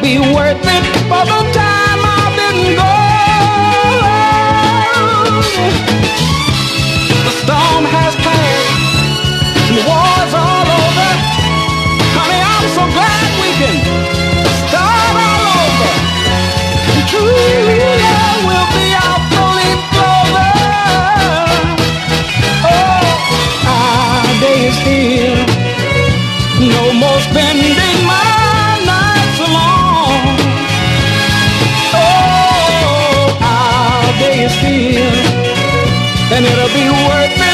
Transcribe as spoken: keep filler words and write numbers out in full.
be worth it for the time I've been gone. The storm has passed, the war's all over. Honey, I'm so glad we can start all over. True love will be our four-leaf clover. Oh, our day is here. No more spending my nights alone. Oh, our day is here, and it'll be worth it